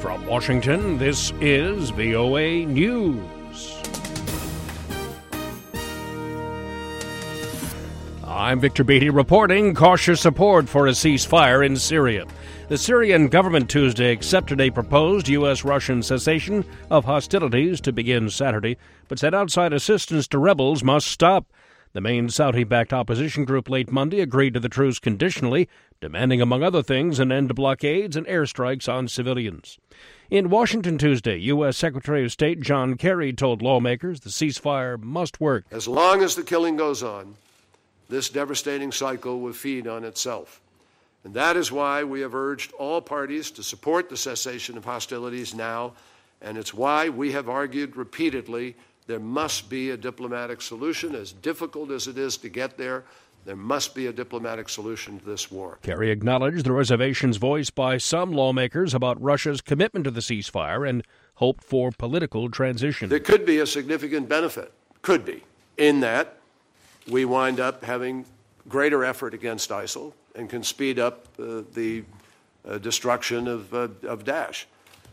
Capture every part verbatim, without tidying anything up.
From Washington, this is V O A News. I'm Victor Beatty reporting cautious support for a ceasefire in Syria. The Syrian government Tuesday accepted a proposed U S-Russian cessation of hostilities to begin Saturday, but said outside assistance to rebels must stop. The main Saudi-backed opposition group late Monday agreed to the truce conditionally, demanding, among other things, an end to blockades and airstrikes on civilians. In Washington Tuesday, U S. Secretary of State John Kerry told lawmakers the ceasefire must work. As long as the killing goes on, this devastating cycle will feed on itself. And that is why we have urged all parties to support the cessation of hostilities now, and it's why we have argued repeatedly there must be a diplomatic solution. As difficult as it is to get there, there must be a diplomatic solution to this war. Kerry acknowledged the reservations voiced by some lawmakers about Russia's commitment to the ceasefire and hoped for political transition. There could be a significant benefit, could be, in that we wind up having greater effort against ISIL and can speed up uh, the uh, destruction of, uh, of Daesh.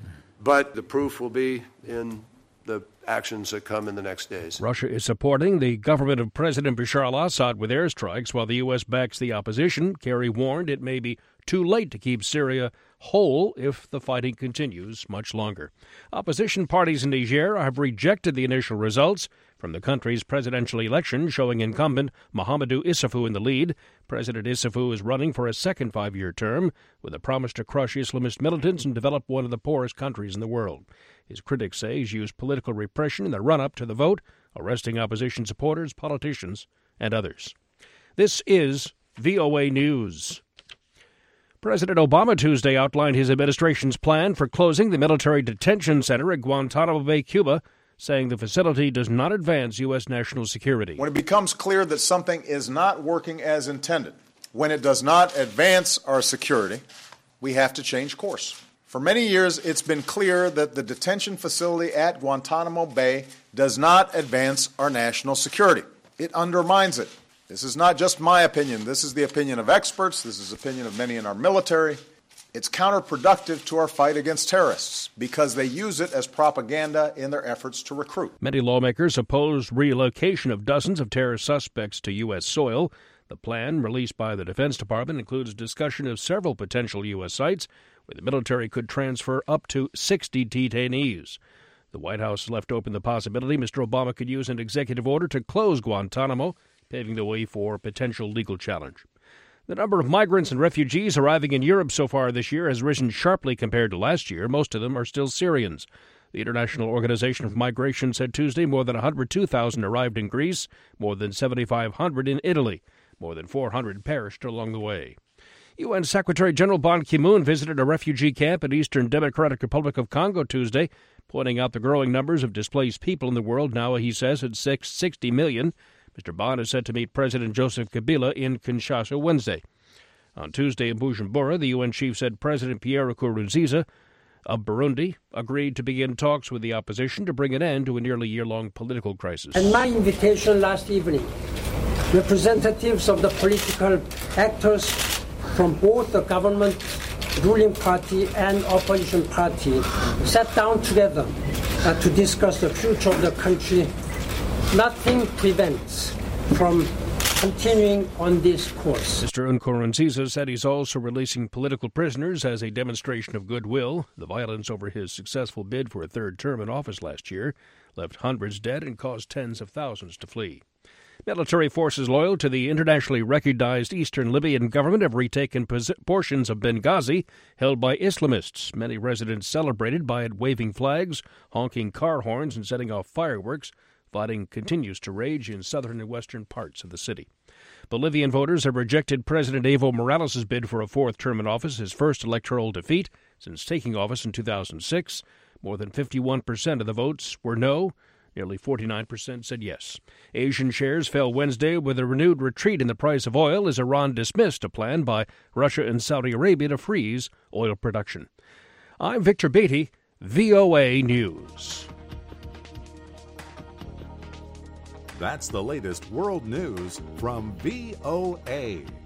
But the proof will be in the actions that come in the next days. Russia is supporting the government of President Bashar al-Assad with airstrikes while the U S backs the opposition. Kerry warned it may be too late to keep Syria whole if the fighting continues much longer. Opposition parties in Niger have rejected the initial results from the country's presidential election, showing incumbent Mahamadou Issoufou in the lead. President Issoufou is running for a second five-year term with a promise to crush Islamist militants and develop one of the poorest countries in the world. His critics say he's used political repression in the run-up to the vote, arresting opposition supporters, politicians, and others. This is V O A News. President Obama Tuesday outlined his administration's plan for closing the military detention center at Guantanamo Bay, Cuba, saying the facility does not advance U S national security. When it becomes clear that something is not working as intended, when it does not advance our security, we have to change course. For many years, it's been clear that the detention facility at Guantanamo Bay does not advance our national security. It undermines it. This is not just my opinion. This is the opinion of experts. This is the opinion of many in our military. It's counterproductive to our fight against terrorists because they use it as propaganda in their efforts to recruit. Many lawmakers oppose relocation of dozens of terror suspects to U S soil. The plan, released by the Defense Department, includes discussion of several potential U S sites where the military could transfer up to sixty detainees. The White House left open the possibility Mister Obama could use an executive order to close Guantanamo, paving the way for potential legal challenge. The number of migrants and refugees arriving in Europe so far this year has risen sharply compared to last year. Most of them are still Syrians. The International Organization for Migration said Tuesday more than one hundred two thousand arrived in Greece, more than seven thousand five hundred in Italy. More than four hundred perished along the way. U N Secretary General Ban Ki-moon visited a refugee camp in Eastern Democratic Republic of Congo Tuesday, pointing out the growing numbers of displaced people in the world, now, he says, at sixty million. Mister Ban is set to meet President Joseph Kabila in Kinshasa Wednesday. On Tuesday in Bujumbura, the U N chief said President Pierre Nkurunziza of Burundi agreed to begin talks with the opposition to bring an end to a nearly year-long political crisis. And my invitation last evening, representatives of the political actors from both the government ruling party and opposition party sat down together uh, to discuss the future of the country. Nothing prevents from continuing on this course. Mister Nkurunziza said he's also releasing political prisoners as a demonstration of goodwill. The violence over his successful bid for a third term in office last year left hundreds dead and caused tens of thousands to flee. Military forces loyal to the internationally recognized Eastern Libyan government have retaken pos- portions of Benghazi held by Islamists. Many residents celebrated by it waving flags, honking car horns, and setting off fireworks. Fighting continues to rage in southern and western parts of the city. Bolivian voters have rejected President Evo Morales' bid for a fourth term in office, his first electoral defeat since taking office in two thousand six. More than fifty-one percent of the votes were no. Nearly forty-nine percent said yes. Asian shares fell Wednesday with a renewed retreat in the price of oil as Iran dismissed a plan by Russia and Saudi Arabia to freeze oil production. I'm Victor Beatty, V O A News. That's the latest world news from V O A.